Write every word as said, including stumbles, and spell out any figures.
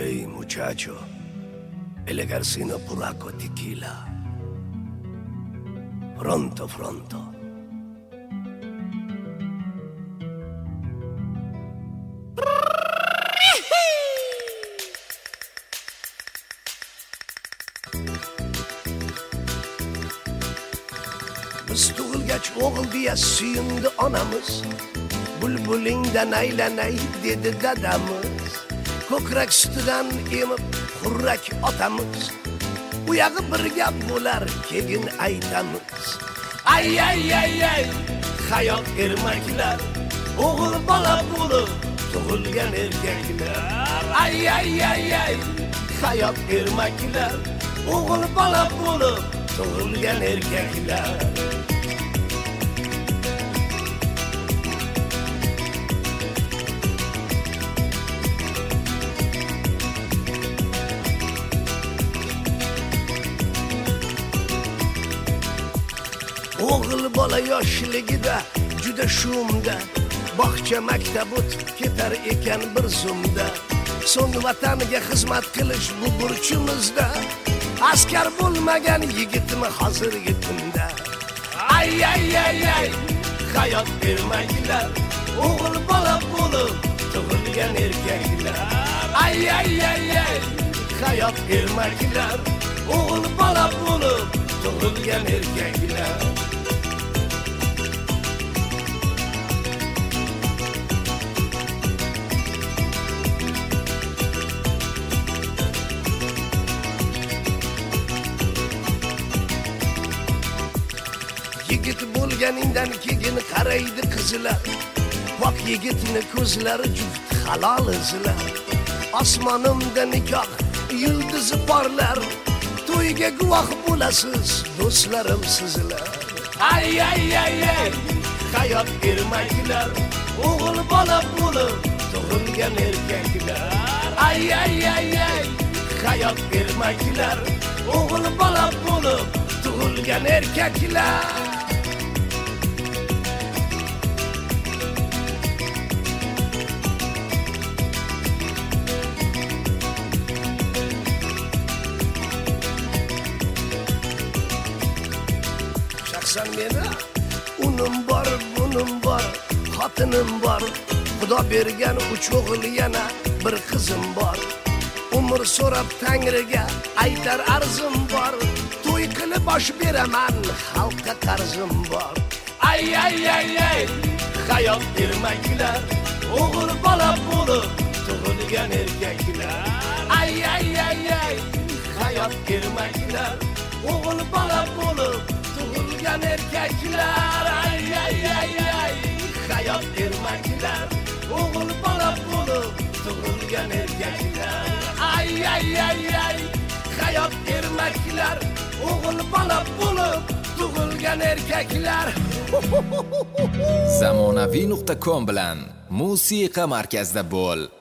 Hey muchacho, el ejercino polaco tequila. Pronto, pronto. Biz tug'ilgach o'g'il deya suyundi onamiz. Bulbulingdan aylanay dedi dadamiz. Ko'krak sutidan emib xurrak otamiz. Bu yog'i bir gap bo'lar, keyin aytamiz. Ay ay ay ay, hayot ermaklar, o'g'il bola bo'lib tug'ilgan erkaklar. Ay ay ay ay, hayot ermaklar, o'g'il bola bo'lib tug'ilgan erkaklar. O'g'il bola yoshligida juda shumda, bog'cha maktab o'tib ketar ekan bir zumda. So'ng vataniga xizmat qilish bu burchimizda. Askar bo'lmagan yigitmi hozirgi kunda? Ay ay ay ay, hayot ermaklar, o'g'il bola bo'lib tug'ilgan erkaklar. Ay ay ay ay, hayot ermaklar, o'g'il bola bo'lib tug'ilgan erkaklar. Yigit bo'lganingdan keyin qaraydi qizlar. Pok yigitni ko'zlari juft halol izlar. Osmonimda nikoh yulduzi porlar. To'yga guvoh bo'lasiz, do'stlarim sizlar. Ay ay ay ay, hayot ermaklar, o'g'il bola bo'lib tug'ilgan erkaklar. Ay ay ay ay, hayot ermaklar, o'g'il bola bo'lib tug'ilgan erkaklar. Sen meni unim bor, bunim bor, xotinim bor. Xudo bergan uch o'g'il yana bir qizim bor. Umr so'rab Tangriga aytar arzim bor. To'y qilib bosh beraman, xalqqa qarzim bor. Ay ay ay ay, hayot ermaklar, o'g'il bola bo'lib tug'ilgan erkaklar. Ay ay ay ay, hayot ermaklar, o'g'il bola bo'lib tug'ilgan erkaklar. Ay ay ay ay, hayot ermaklar, o'g'il bola bo'lib tug'ilgan erkaklar. Ay ay ay ay, hayot ermaklar, o'g'il bola bo'lib tug'ilgan erkaklar. zamonaviy nuqta com bilan musiqa markazida bo'l.